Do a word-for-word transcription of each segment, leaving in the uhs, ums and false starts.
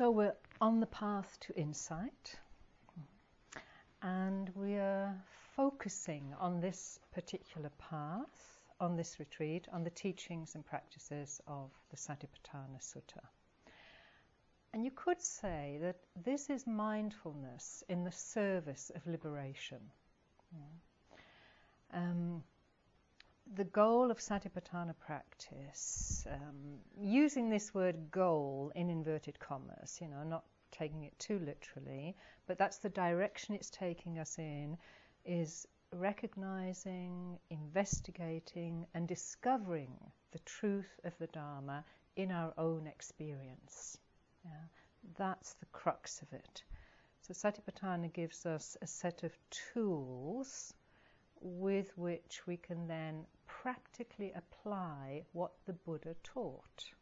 So we're on the path to insight, and we are focusing on this particular path, on this retreat, on the teachings and practices of the Satipatthana Sutta. And you could say that this is mindfulness in the service of liberation. Yeah. Um, the goal of Satipatthana practice, um, using this word goal in inverted commas, you know, not taking it too literally, but that's the direction it's taking us in, is recognizing, investigating, and discovering the truth of the Dharma in our own experience. Yeah, that's the crux of it. So Satipatthana gives us a set of tools with which we can then practically apply what the Buddha taught.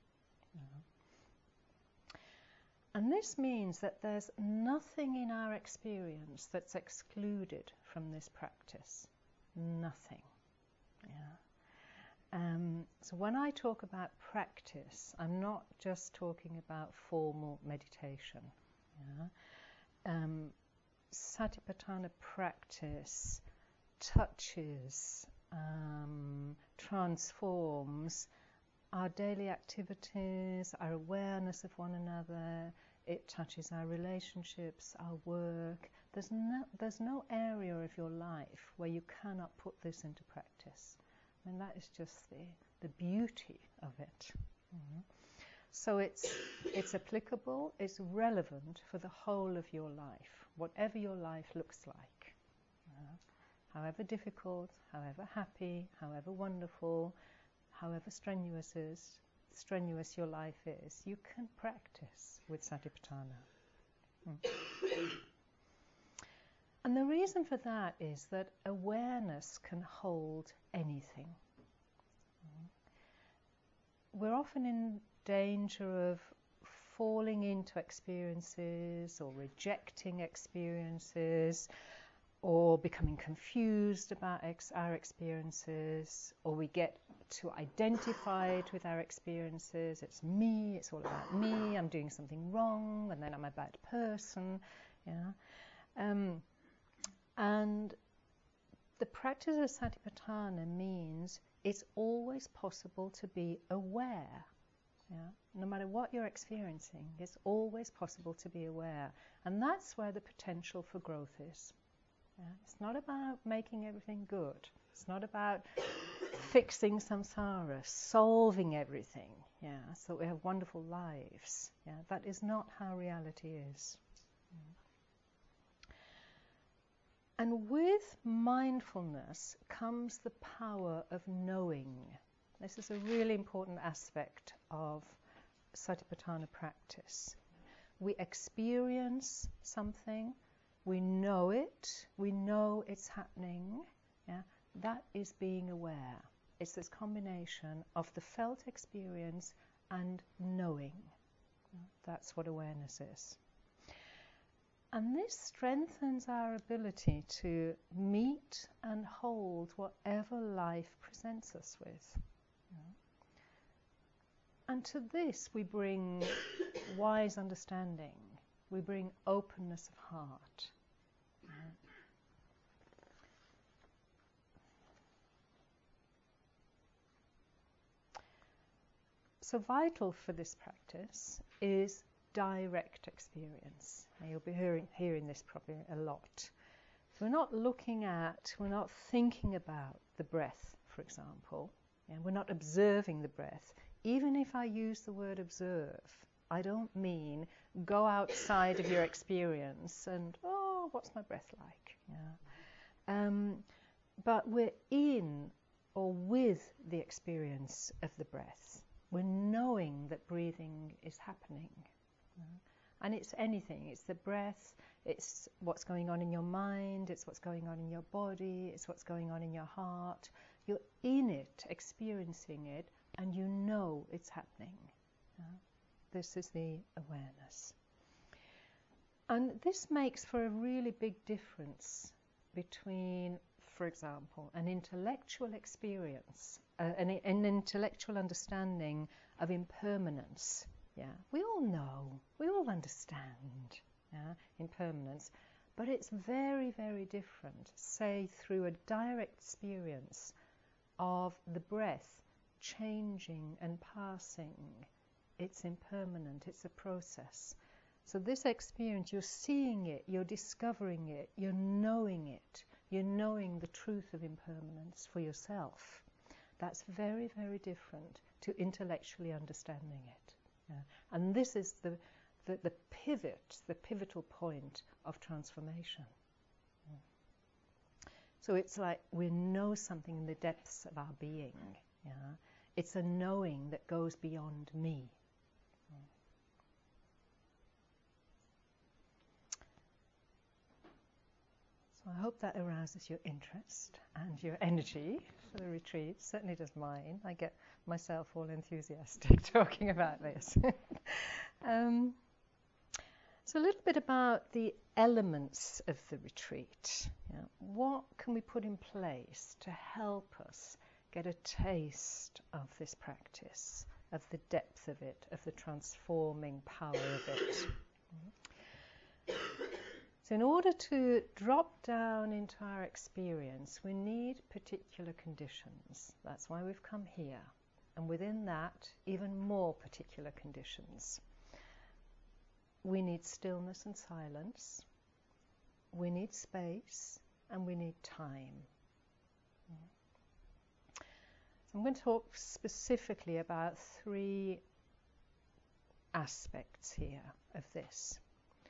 Yeah. And this means that there's nothing in our experience that's excluded from this practice. Nothing. Yeah. Um, so when I talk about practice, I'm not just talking about formal meditation. Yeah? Um, Satipatthana practice touches, um, transforms our daily activities, our awareness of one another. It touches our relationships, our work. There's no, there's no area of your life where you cannot put this into practice. I mean, that is just the, the beauty of it. Mm-hmm. So it's, it's applicable, it's relevant for the whole of your life, whatever your life looks like. Uh, however difficult, however happy, however wonderful, however strenuous is, strenuous your life is, you can practice with Satipatthana. Mm. And the reason for that is that awareness can hold anything. Mm. We're often in danger of falling into experiences or rejecting experiences, or becoming confused about ex- our experiences, or we get too identified with our experiences. It's me, it's all about me, I'm doing something wrong, and then I'm a bad person. Yeah. Um, and the practice of Satipatthana means it's always possible to be aware. Yeah? No matter what you're experiencing, it's always possible to be aware. And that's where the potential for growth is. Yeah? It's not about making everything good. It's not about fixing samsara, solving everything, yeah, so we have wonderful lives. Yeah? That is not how reality is. Yeah. And with mindfulness comes the power of knowing. This is a really important aspect of Satipatthana practice. We experience something, we know it, we know it's happening. Yeah? That is being aware. It's this combination of the felt experience and knowing. Yeah? That's what awareness is. And this strengthens our ability to meet and hold whatever life presents us with. Yeah? And to this we bring wise understanding, we bring openness of heart. Yeah? So vital for this practice is direct experience. Now you'll be hearing, hearing this probably a lot. So we're not looking at, we're not thinking about the breath, for example. Yeah, we're not observing the breath. Even if I use the word observe, I don't mean go outside of your experience and, oh, what's my breath like? Yeah. Um, but we're in or with the experience of the breath. We're knowing that breathing is happening. Yeah. And it's anything. It's the breath, it's what's going on in your mind, it's what's going on in your body, it's what's going on in your heart. You're in it, experiencing it, and you know it's happening. Yeah. This is the awareness. And this makes for a really big difference between, for example, an intellectual experience, uh, an, an intellectual understanding of impermanence. Yeah, we all know, we all understand, yeah, impermanence, but it's very, very different, say, through a direct experience of the breath changing and passing. It's impermanent, it's a process. So this experience, you're seeing it, you're discovering it, you're knowing it, you're knowing the truth of impermanence for yourself. That's very, very different to intellectually understanding it. Yeah. And this is the, the, the pivot, the pivotal point of transformation. Yeah. So it's like we know something in the depths of our being. Yeah. It's a knowing that goes beyond me. So I hope that arouses your interest and your energy for the retreat. It certainly does mine. I get myself all enthusiastic talking about this. um, so a little bit about the elements of the retreat. Yeah. What can we put in place to help us get a taste of this practice, of the depth of it, of the transforming power of it? So in order to drop down into our experience, we need particular conditions. That's why we've come here. And within that, even more particular conditions. We need stillness and silence. We need space, and we need time. So I'm going to talk specifically about three aspects here of this.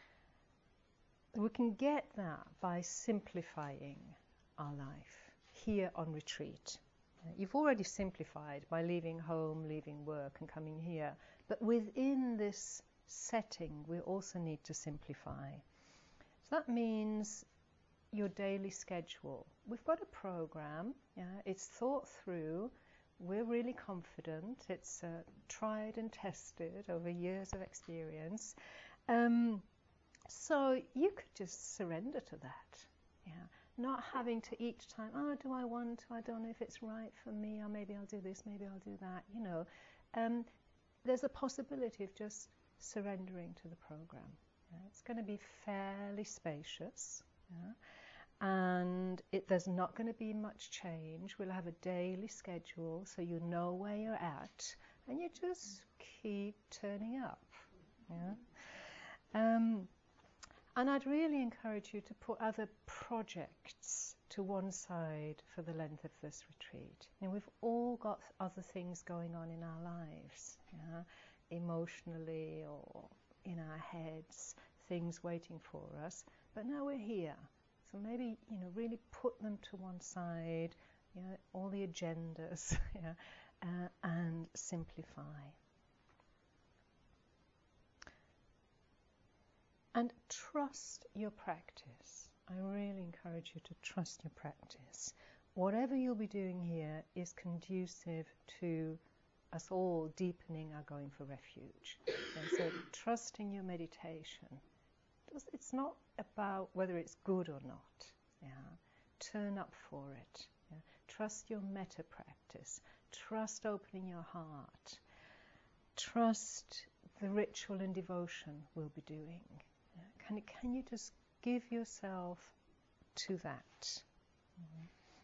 We can get that by simplifying our life here on retreat. You've already simplified by leaving home, leaving work and coming here. But within this setting, we also need to simplify. So that means your daily schedule. We've got a program. Yeah, it's thought through. We're really confident. It's uh, tried and tested over years of experience. Um, So you could just surrender to that, yeah. Not having to each time, oh, do I want to, I don't know if it's right for me, or maybe I'll do this, maybe I'll do that, you know. Um, there's a possibility of just surrendering to the program. Yeah. It's going to be fairly spacious, yeah. And it, there's not going to be much change. We'll have a daily schedule so you know where you're at, and you just keep turning up, yeah. Um, And I'd really encourage you to put other projects to one side for the length of this retreat. You know, we've all got other things going on in our lives, yeah? Emotionally or in our heads, things waiting for us. But now we're here. So maybe, you know, really put them to one side, you know, all the agendas, yeah? uh, and simplify. And trust your practice. I really encourage you to trust your practice. Whatever you'll be doing here is conducive to us all deepening our going for refuge. And so trusting your meditation. It's not about whether it's good or not. Yeah. Turn up for it. Yeah. Trust your metta practice. Trust opening your heart. Trust the ritual and devotion we'll be doing. Can, can you just give yourself to that? Mm-hmm.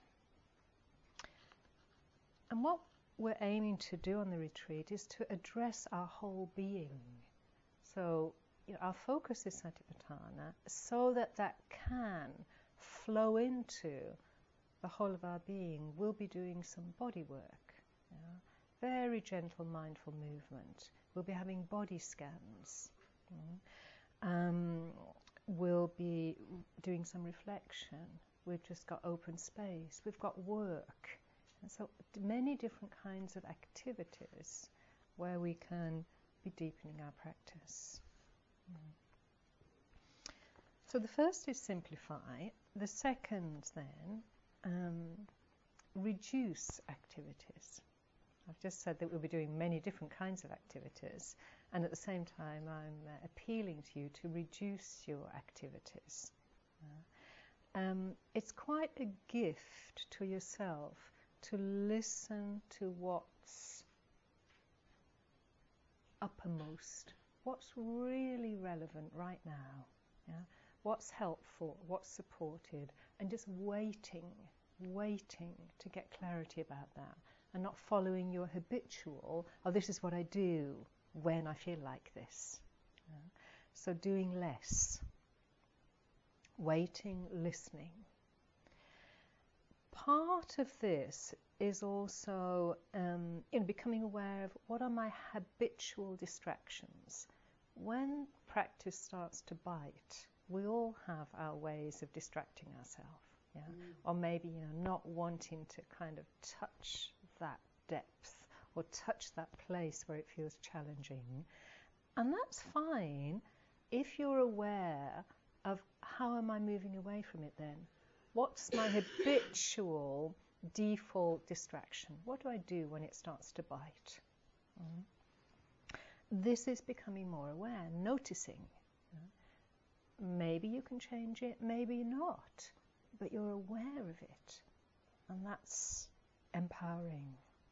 And what we're aiming to do on the retreat is to address our whole being. So you know, our focus is Satipatthana so that that can flow into the whole of our being. We'll be doing some body work, you know, very gentle mindful movement. We'll be having body scans. Mm-hmm. Um, we'll be doing some reflection. We've just got open space. We've got work. And so many different kinds of activities where we can be deepening our practice. Mm. So the first is simplify. The second then, um, reduce activities. I've just said that we'll be doing many different kinds of activities, and at the same time I'm uh, appealing to you to reduce your activities. Uh, um, it's quite a gift to yourself to listen to what's uppermost, what's really relevant right now, yeah? What's helpful, what's supported, and just waiting, waiting to get clarity about that, and not following your habitual, oh, this is what I do when I feel like this. Yeah? So doing less, waiting, listening. Part of this is also um, you know, becoming aware of what are my habitual distractions. When practice starts to bite, we all have our ways of distracting ourselves, yeah? Mm. Or maybe, you know, not wanting to kind of touch that depth or touch that place where it feels challenging. And that's fine if you're aware of how am I moving away from it then? What's my habitual default distraction? What do I do when it starts to bite? Mm. This is becoming more aware, noticing. Maybe you can change it, maybe not, but you're aware of it, and that's empowering.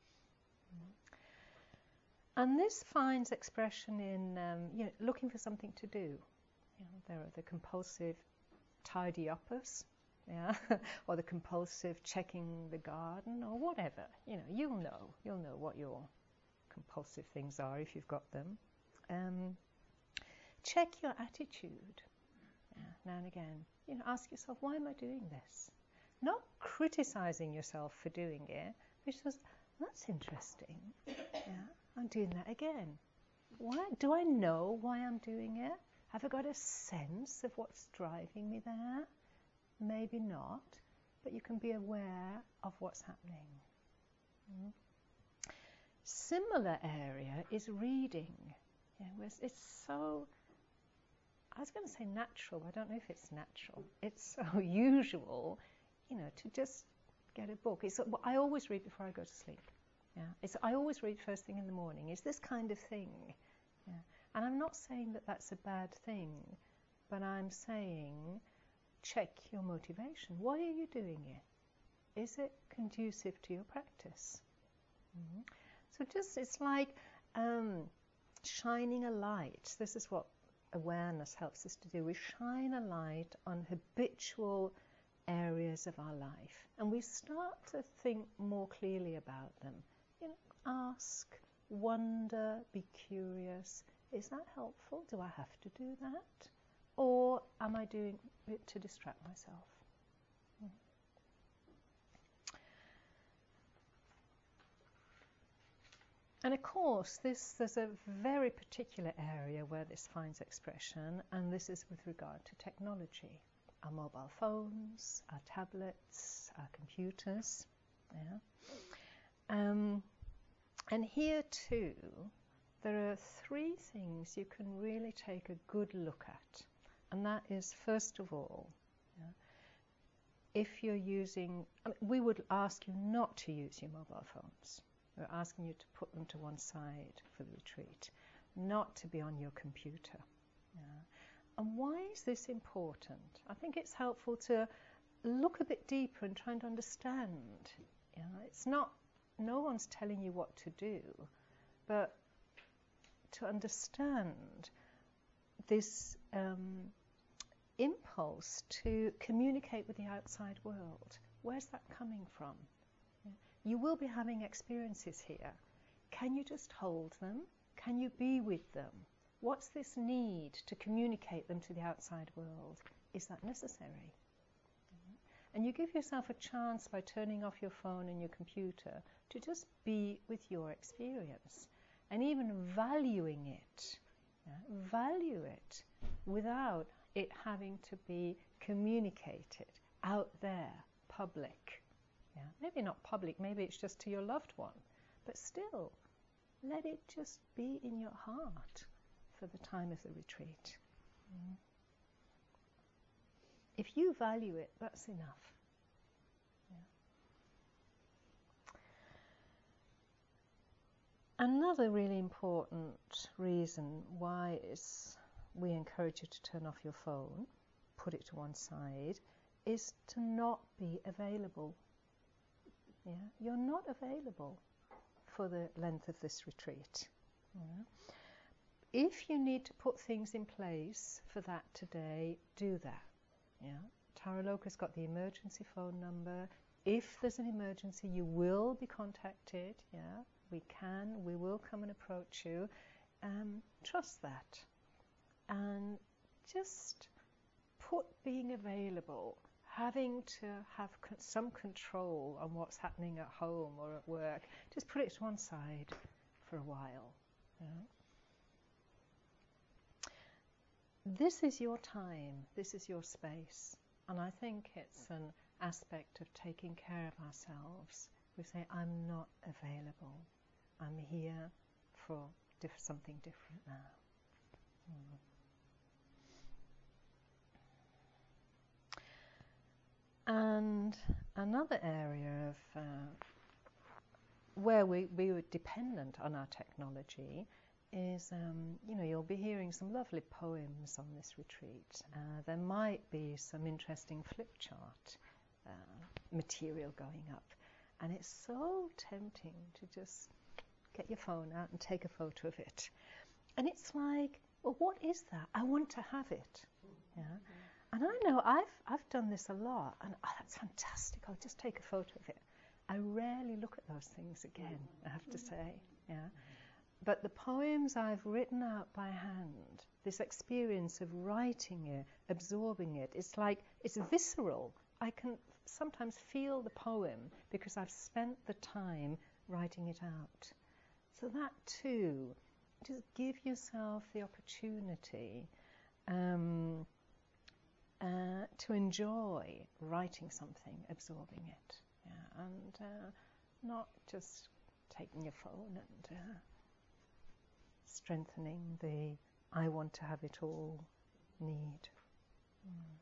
And this finds expression in um, you know, looking for something to do. You know, there are the compulsive tidy-uppers, yeah, or the compulsive checking the garden, or whatever. You know, you'll know, you'll know what your compulsive things are if you've got them. Um, check your attitude. Yeah, now and again, you know, ask yourself, why am I doing this? Not criticizing yourself for doing it, but just, that's interesting. Yeah, I'm doing that again. Why do I know why I'm doing it? Have I got a sense of what's driving me there? Maybe not, but you can be aware of what's happening. Mm. Similar area is reading. Yeah, where it's so. I was going to say natural, I don't know if it's natural. It's so usual, you know, to just get a book. It's, I always read before I go to sleep. Yeah, it's, I always read first thing in the morning. It's this kind of thing. Yeah. And I'm not saying that that's a bad thing, but I'm saying check your motivation. Why are you doing it? Is it conducive to your practice? Mm-hmm. So just, it's like um, shining a light. This is what awareness helps us to do. We shine a light on habitual areas of our life, and we start to think more clearly about them. You know, ask, wonder, be curious. Is that helpful? Do I have to do that? Or am I doing it to distract myself? Mm. And of course, this, there's a very particular area where this finds expression, and this is with regard to technology. Our mobile phones, our tablets, our computers. Yeah. Um, and here too, there are three things you can really take a good look at. And that is, first of all, yeah, if you're using, I mean, we would ask you not to use your mobile phones. We're asking you to put them to one side for the retreat, not to be on your computer. Yeah. And why is this important? I think it's helpful to look a bit deeper and try and understand. You know, it's not, no one's telling you what to do, but to understand this um, impulse to communicate with the outside world. Where's that coming from? Yeah. You will be having experiences here. Can you just hold them? Can you be with them? What's this need to communicate them to the outside world? Is that necessary? And you give yourself a chance by turning off your phone and your computer to just be with your experience and even valuing it. Yeah, value it without it having to be communicated out there, public. Yeah, maybe not public, maybe it's just to your loved one, but still, let it just be in your heart for the time of the retreat. Mm. If you value it, that's enough. Yeah. Another really important reason why is we encourage you to turn off your phone, put it to one side, is to not be available. Yeah? You're not available for the length of this retreat. Yeah? if you need to put things in place for that today, do that. Yeah, Taraloka's got the emergency phone number. If there's an emergency, you will be contacted. Yeah, we can, we will come and approach you. Um, trust that, and just put being available, having to have con- some control on what's happening at home or at work. Just put it to one side for a while. Yeah. This is your time, this is your space, and I think it's an aspect of taking care of ourselves. We say, I'm not available, I'm here for diff- something different now. Mm. And another area of uh, where we, we were dependent on our technology is, um, you know, you'll be hearing some lovely poems on this retreat. Uh, there might be some interesting flip chart uh, material going up. And it's so tempting to just get your phone out and take a photo of it. And it's like, well, what is that? I want to have it. Yeah. And I know I've, I've done this a lot. And oh, that's fantastic. I'll just take a photo of it. I rarely look at those things again, I have to say. Yeah. But the poems I've written out by hand, this experience of writing it, absorbing it, it's like, it's visceral. I can sometimes feel the poem because I've spent the time writing it out. So that too, just give yourself the opportunity um, uh, to enjoy writing something, absorbing it, yeah, and uh, not just taking your phone and uh, strengthening the I want to have it all need. Mm.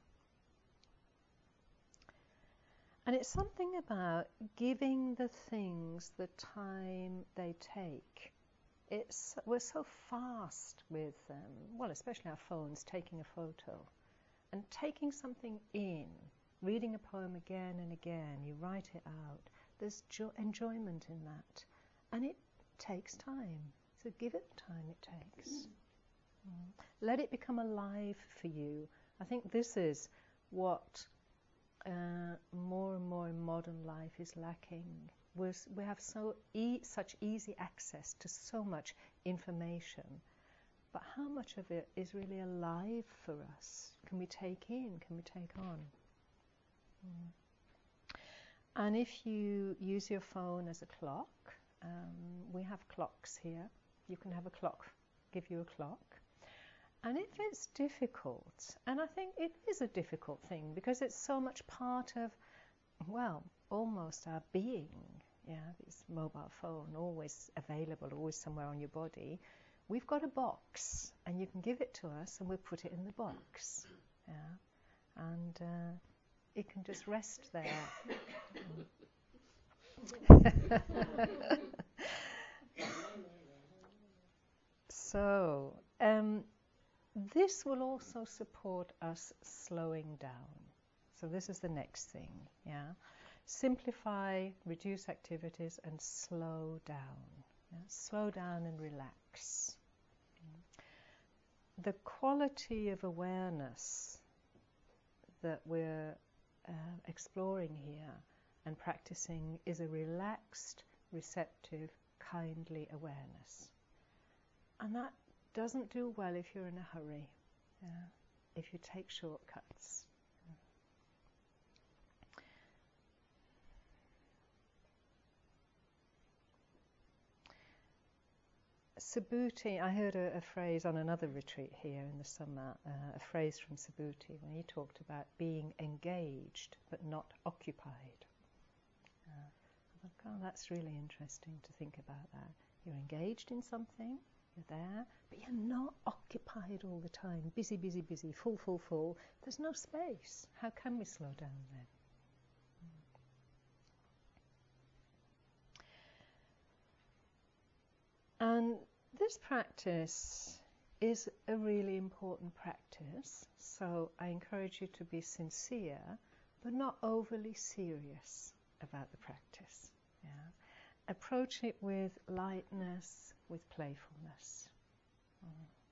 And it's something about giving the things the time they take. It's, we're so fast with, um, well, especially our phones, taking a photo. And taking something in, reading a poem again and again, you write it out, there's jo- enjoyment in that. And it takes time. So give it the time it takes. Mm. Let it become alive for you. I think this is what uh, more and more in modern life is lacking. We're, we have so e- such easy access to so much information, but how much of it is really alive for us? Can we take in? Can we take on? Mm. And if you use your phone as a clock, um, we have clocks here. You can have a clock, give you a clock. And if it's difficult, and I think it is a difficult thing because it's so much part of, well, almost our being, yeah, this mobile phone, always available, always somewhere on your body. We've got a box, and you can give it to us, and we'll put it in the box, yeah, and uh, it can just rest there. So, um, this will also support us slowing down. So this is the next thing, yeah. Simplify, reduce activities, and slow down. Yeah? Slow down and relax. The quality of awareness that we're uh, exploring here and practicing is a relaxed, receptive, kindly awareness. And that doesn't do well if you're in a hurry, yeah? If you take shortcuts. Subhuti, I heard a, a phrase on another retreat here in the summer, uh, a phrase from Subhuti when he talked about being engaged but not occupied. Uh, I thought, oh, that's really interesting to think about that. You're engaged in something, you're there, but you're not occupied all the time. Busy, busy, busy, full, full, full. There's no space. How can we slow down then? And this practice is a really important practice, so I encourage you to be sincere, but not overly serious about the practice. Yeah? Approach it with lightness, with playfulness. Mm.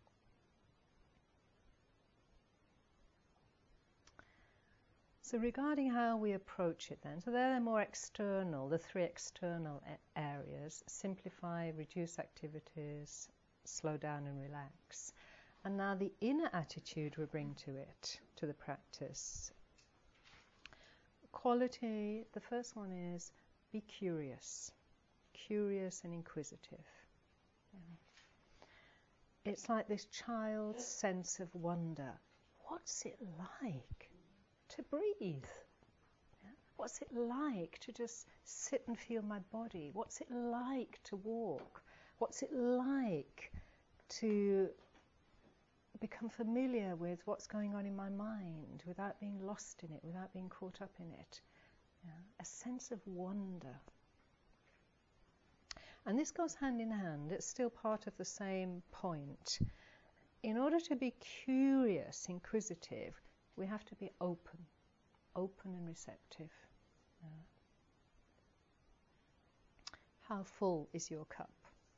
So regarding how we approach it then, so they're the more external, the three external a- areas: simplify, reduce activities, slow down and relax. And now the inner attitude we bring to it, to the practice. Quality, the first one is be curious, curious and inquisitive. Yeah. It's like this child's sense of wonder. What's it like to breathe? Yeah. What's it like to just sit and feel my body? What's it like to walk? What's it like to become familiar with what's going on in my mind without being lost in it, without being caught up in it? Yeah. A sense of wonder. And this goes hand in hand. It's still part of the same point. In order to be curious, inquisitive, we have to be open, open and receptive. Yeah. How full is your cup?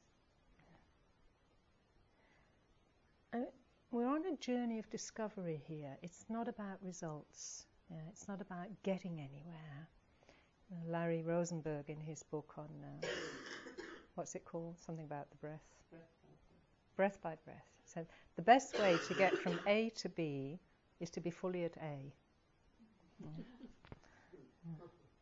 And we're on a journey of discovery here. It's not about results. Yeah, it's not about getting anywhere. You know, Larry Rosenberg, in his book on, uh, what's it called? Something about the breath. Breath by breath. So the best way to get from A to B is to be fully at A. Mm. Mm.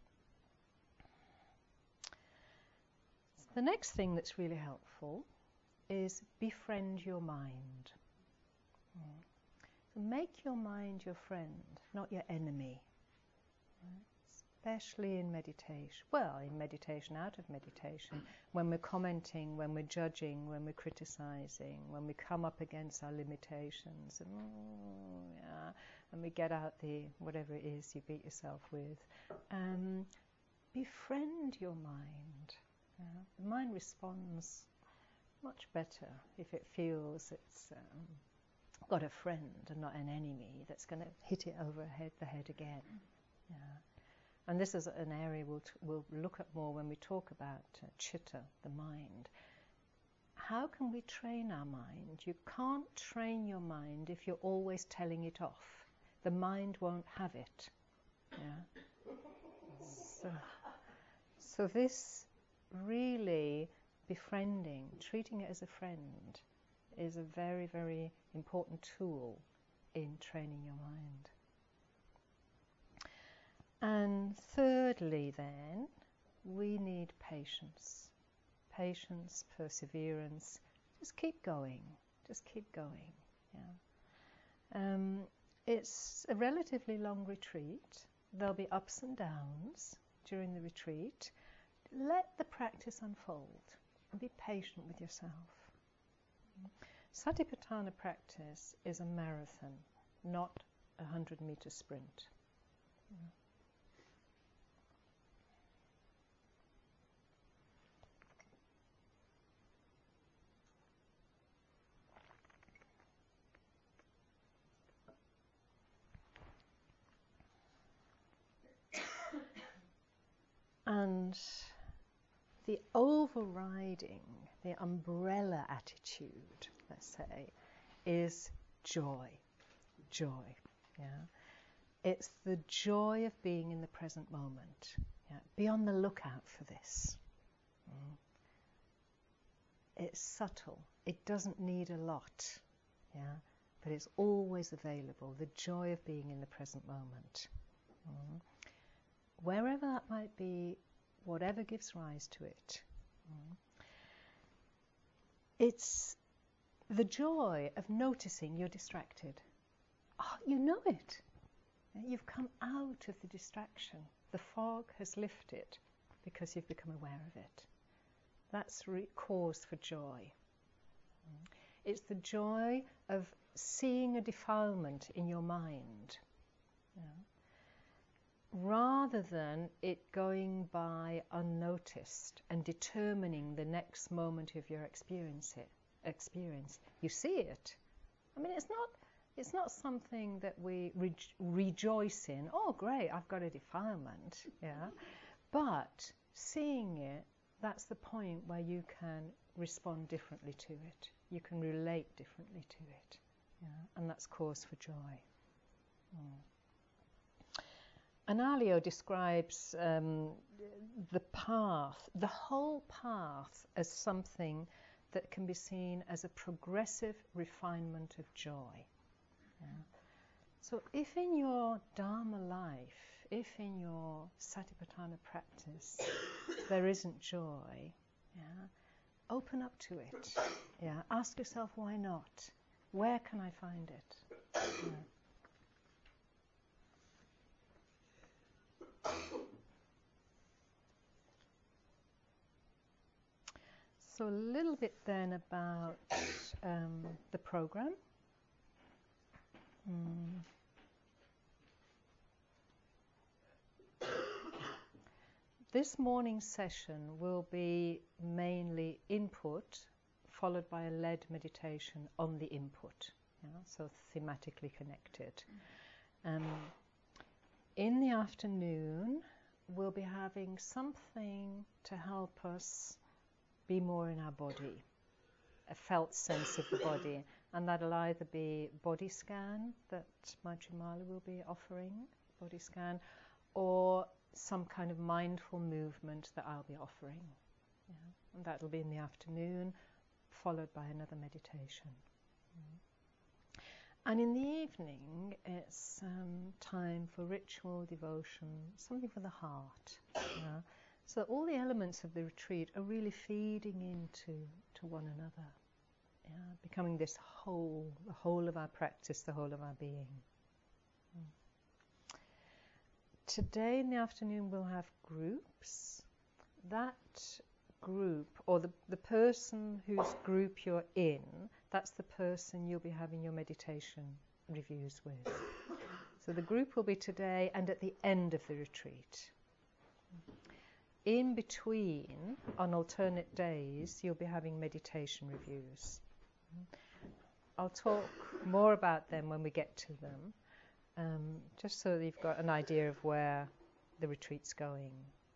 The next thing that's really helpful is befriend your mind. Mm. So make your mind your friend, not your enemy. Right? Especially in meditation. Well, in meditation, out of meditation, when we're commenting, when we're judging, when we're criticizing, when we come up against our limitations, and, oh, yeah, and we get out the whatever it is you beat yourself with. Um, befriend your mind. Yeah? The mind responds much better if it feels it's um, got a friend and not an enemy that's going to hit it over head, the head again. Yeah. And this is an area we'll, t- we'll look at more when we talk about uh, chitta, the mind. How can we train our mind? You can't train your mind if you're always telling it off. The mind won't have it. Yeah. So, so this really befriending, treating it as a friend, is a very, very important tool in training your mind. And thirdly then, we need patience. Patience, perseverance. Just keep going. Just keep going. Yeah. Um, it's a relatively long retreat. There'll be ups and downs during the retreat. Let the practice unfold and be patient with yourself. Satipatthana practice is a marathon, not a hundred meter sprint. Yeah. And the overriding, the umbrella attitude, let's say, is joy. Joy. Yeah. It's the joy of being in the present moment. Yeah. Be on the lookout for this. Mm. It's subtle. It doesn't need a lot. Yeah. But it's always available. The joy of being in the present moment. Mm. Wherever that might be, whatever gives rise to it. Mm. It's the joy of noticing you're distracted. Oh, you know it. You've come out of the distraction. The fog has lifted because you've become aware of it. That's re- cause for joy. Mm. It's the joy of seeing a defilement in your mind. Yeah. Rather than it going by unnoticed and determining the next moment of your experience, it, experience. You see it. I mean, it's not, it's not something that we re- rejoice in. Oh, great, I've got a defilement. Yeah. But seeing it, that's the point where you can respond differently to it. You can relate differently to it. Yeah. And that's cause for joy. Mm. Analayo describes um, the path, the whole path, as something that can be seen as a progressive refinement of joy. Yeah. So if in your Dharma life, if in your Satipatthana practice there isn't joy, yeah, open up to it. Yeah. Ask yourself, why not? Where can I find it? Yeah. So a little bit then about um, the program. Mm. This morning's session will be mainly input, followed by a led meditation on the input, yeah, so thematically connected. Um, in the afternoon, we'll be having something to help us be more in our body, a felt sense of the body, and that'll either be body scan that Maitrimala will be offering, body scan, or some kind of mindful movement that I'll be offering. Yeah. And that'll be in the afternoon, followed by another meditation. Mm. And in the evening, it's um, time for ritual, devotion, something for the heart. Yeah. So all the elements of the retreat are really feeding into to one another, yeah, becoming this whole, the whole of our practice, the whole of our being. Mm. Today in the afternoon we'll have groups. That group, or the, the person whose group you're in, that's the person you'll be having your meditation reviews with. So the group will be today and at the end of the retreat. In between, on alternate days, you'll be having meditation reviews. I'll talk more about them when we get to them, um, just so that you've got an idea of where the retreat's going.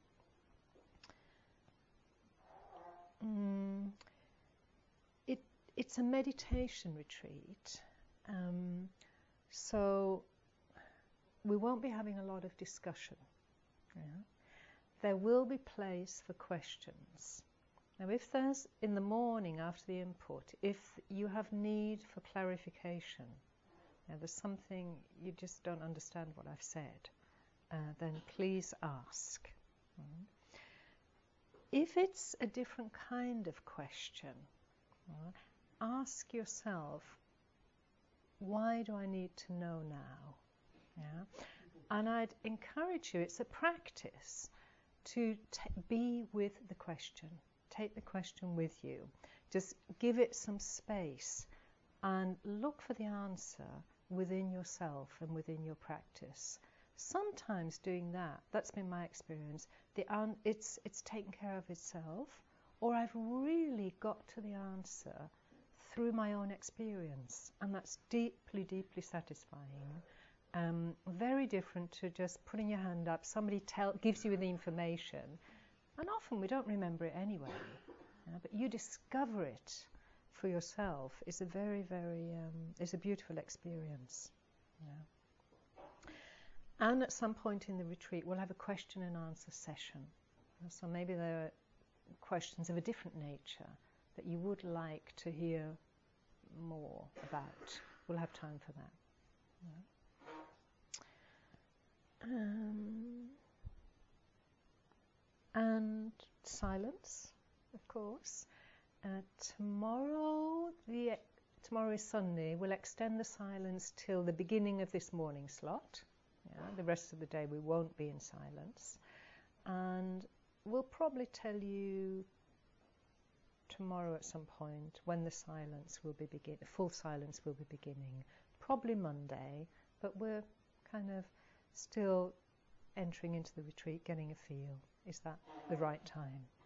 Mm, it, it's a meditation retreat, um, so we won't be having a lot of discussion. Yeah? There will be place for questions. Now, if there's, in the morning after the input, if you have need for clarification, now there's something you just don't understand what I've said, uh, then please ask. Mm. If it's a different kind of question, uh, ask yourself, why do I need to know now? Yeah? And I'd encourage you, it's a practice, to t- be with the question. Take the question with you. Just give it some space and look for the answer within yourself and within your practice. Sometimes doing that, that's been my experience, the un- it's, it's taken care of itself, or I've really got to the answer through my own experience, and that's deeply, deeply satisfying. Um, very different to just putting your hand up, somebody tell, gives you the information, and often we don't remember it anyway, yeah, but you discover it for yourself is a very, very, um, is a beautiful experience. Yeah. And at some point in the retreat we'll have a question and answer session, so maybe there are questions of a different nature that you would like to hear more about. We'll have time for that. Yeah. Um, and silence, of course. Uh, tomorrow, the tomorrow is Sunday. We'll extend the silence till the beginning of this morning slot. Yeah, the rest of the day we won't be in silence, and we'll probably tell you tomorrow at some point when the silence will be begin. Full silence will be beginning. Probably Monday, but we're kind of still entering into the retreat, getting a feel. Is that the right time?